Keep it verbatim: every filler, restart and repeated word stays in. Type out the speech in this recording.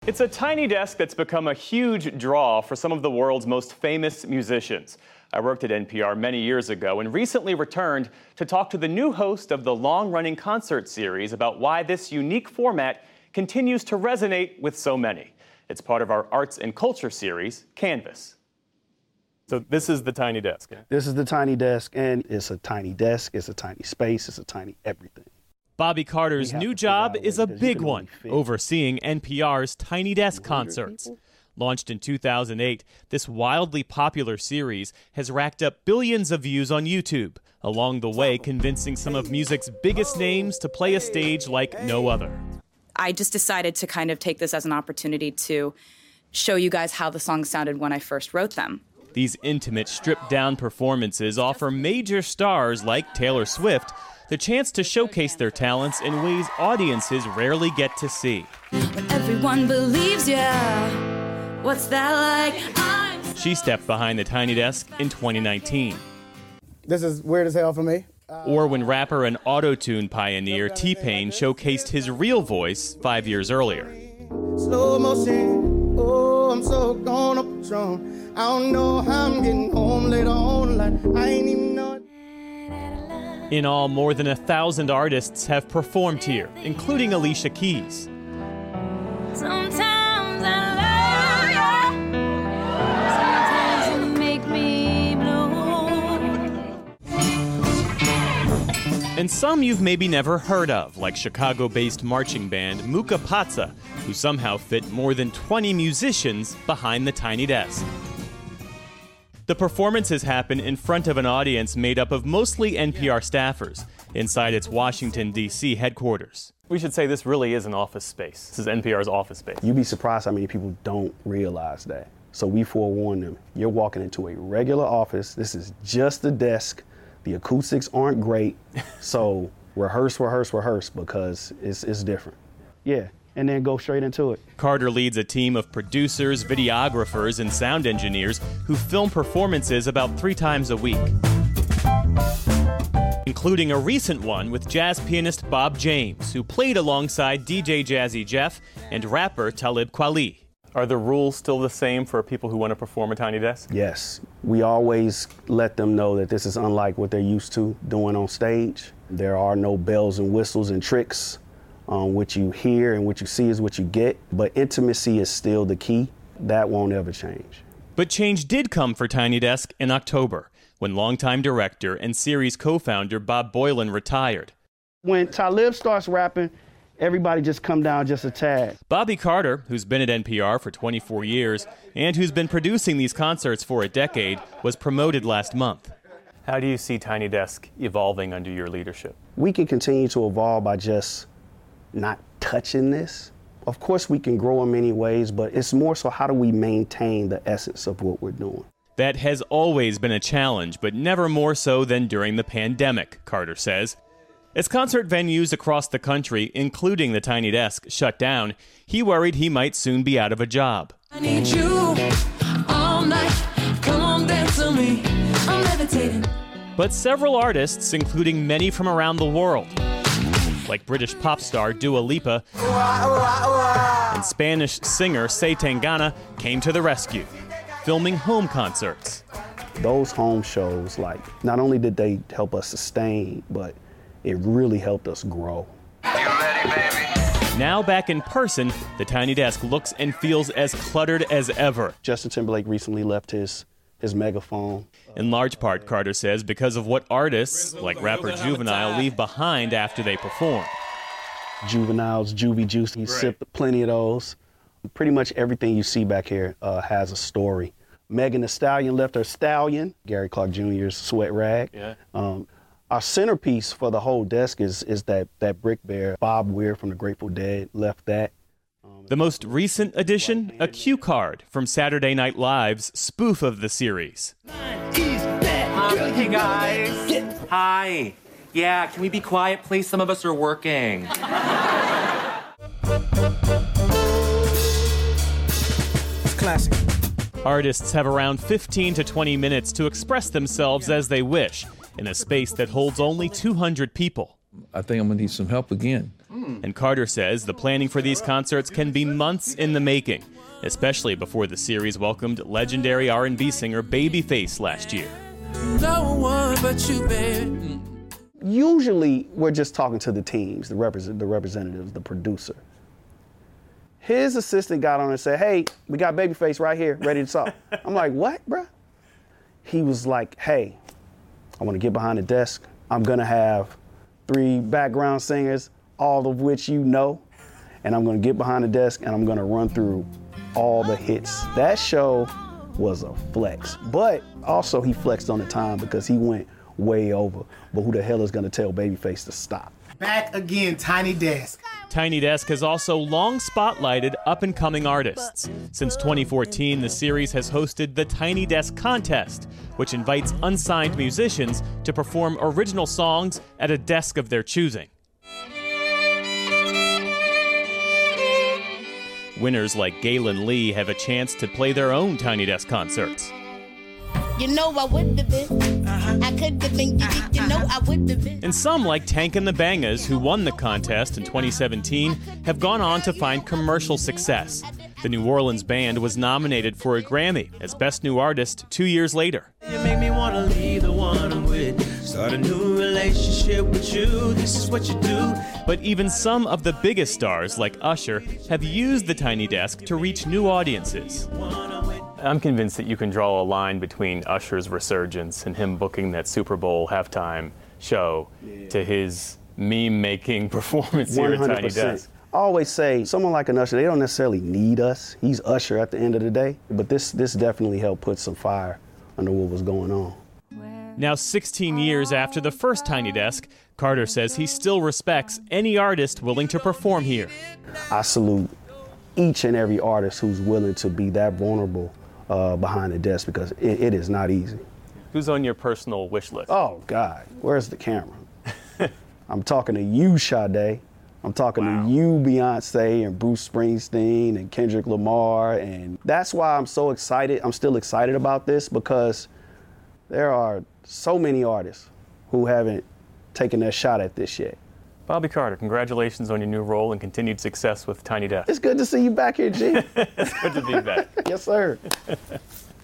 It's a tiny desk that's become a huge draw for some of the world's most famous musicians. I worked at N P R many years ago and recently returned to talk to the new host of the long-running concert series about why this unique format continues to resonate with so many. It's part of our arts and culture series, Canvas. So this is the tiny desk. Yeah? This is the tiny desk, and it's a tiny desk, it's a tiny space, it's a tiny everything. Bobby Carter's new job is a big one, overseeing N P R's Tiny Desk concerts. Launched in two thousand eight, this wildly popular series has racked up billions of views on YouTube, along the way convincing some of music's biggest names to play a stage like no other. I just decided to kind of take this as an opportunity to show you guys how the songs sounded when I first wrote them. These intimate, stripped-down performances offer major stars like Taylor Swift the chance to showcase their talents in ways audiences rarely get to see. When everyone believes you, what's that like? I'm She stepped behind the tiny desk in twenty nineteen. This is weird as hell for me. Or when rapper and auto-tune pioneer T-Pain showcased his real voice five years earlier. Slow motion, oh, I'm so gone up Patron. I don't know how I'm getting home later on, like I ain't even know it. In all, more than a thousand artists have performed here, including Alicia Keys. Sometimes I love you. Sometimes you make me blue. And some you've maybe never heard of, like Chicago-based marching band Muka Patsa, who somehow fit more than twenty musicians behind the tiny desk. The performances happen in front of an audience made up of mostly N P R staffers inside its Washington, D C headquarters. We should say this really is an office space. This is N P R's office space. You'd be surprised how many people don't realize that. So we forewarn them. You're walking into a regular office. This is just a desk. The acoustics aren't great. So rehearse, rehearse, rehearse, because it's, it's different. Yeah. And then go straight into it. Carter leads a team of producers, videographers, and sound engineers who film performances about three times a week, including a recent one with jazz pianist Bob James, who played alongside D J Jazzy Jeff and rapper Talib Kweli. Are the rules still the same for people who want to perform a tiny desk? Yes. We always let them know that this is unlike what they're used to doing on stage. There are no bells and whistles and tricks. Um, what you hear and what you see is what you get, but intimacy is still the key. That won't ever change. But change did come for Tiny Desk in October, when longtime director and series co-founder Bob Boilen retired. When Talib starts rapping, everybody just come down just a tad. Bobby Carter, who's been at N P R for twenty-four years and who's been producing these concerts for a decade, was promoted last month. How do you see Tiny Desk evolving under your leadership? We can continue to evolve by just not touching this. Of course we can grow in many ways, but it's more so how do we maintain the essence of what we're doing. That has always been a challenge, but never more so than during the pandemic, Carter says. As concert venues across the country, including the Tiny Desk, shut down, he worried he might soon be out of a job. I need you all night. Come on, dance to me. I'm levitating. But several artists, including many from around the world, like British pop star Dua Lipa and Spanish singer Say Tangana, came to the rescue, filming home concerts. Those home shows, like, not only did they help us sustain, but it really helped us grow. You ready, baby? Now back in person, the Tiny Desk looks and feels as cluttered as ever. Justin Timberlake recently left his his megaphone. In large part, Carter says, because of what artists, like rapper Juvenile, leave behind after they perform. Juvenile's Juvie Juice, he right. sipped plenty of those. Pretty much everything you see back here uh, has a story. Megan Thee Stallion left her stallion, Gary Clark Junior's sweat rag. Yeah. Um, our centerpiece for the whole desk is is that, that brick bear. Bob Weir from the Grateful Dead left that. The most recent addition, a cue card from Saturday Night Live's spoof of the series. Hey guys. Hi. Yeah, can we be quiet, please? Some of us are working. It's classic. Artists have around fifteen to twenty minutes to express themselves as they wish in a space that holds only two hundred people. I think I'm gonna need some help again. And Carter says the planning for these concerts can be months in the making, especially before the series welcomed legendary R and B singer Babyface last year. No one but you, baby. Usually, we're just talking to the teams, the, represent, the representatives, the producer. His assistant got on and said, hey, we got Babyface right here, ready to talk. I'm like, what, bruh? He was like, hey, I want to get behind the desk. I'm going to have three background singers, all of which you know, and I'm going to get behind the desk and I'm going to run through all the hits. That show was a flex, but also he flexed on the time because he went way over. But who the hell is going to tell Babyface to stop? Back again, Tiny Desk. Tiny Desk has also long spotlighted up-and-coming artists. Since twenty fourteen, the series has hosted the Tiny Desk Contest, which invites unsigned musicians to perform original songs at a desk of their choosing. Winners like Galen Lee have a chance to play their own Tiny Desk concerts. You know I would have been. I could have been. You, you know I would have been. And some, like Tank and the Bangas, who won the contest in twenty seventeen, have gone on to find commercial success. The New Orleans band was nominated for a Grammy as Best New Artist two years later. You make me want to leave the one I'm with. Start a new relationship with you. This is what you do. But even some of the biggest stars, like Usher, have used the Tiny Desk to reach new audiences. I'm convinced that you can draw a line between Usher's resurgence and him booking that Super Bowl halftime show yeah. to his meme-making performance here at Tiny Desk. I always say, someone like an Usher, they don't necessarily need us. He's Usher at the end of the day. But this, this definitely helped put some fire under what was going on. Now, sixteen years after the first Tiny Desk, Carter says he still respects any artist willing to perform here. I salute each and every artist who's willing to be that vulnerable uh, behind the desk, because it, it is not easy. Who's on your personal wish list? Oh, God, where's the camera? I'm talking to you, Sade. I'm talking wow. to you, Beyonce, and Bruce Springsteen, and Kendrick Lamar, and that's why I'm so excited. I'm still excited about this, because there are so many artists who haven't taken their shot at this yet. Bobby Carter, congratulations on your new role and continued success with Tiny Desk. It's good to see you back here, G. It's good to be back. Yes, sir.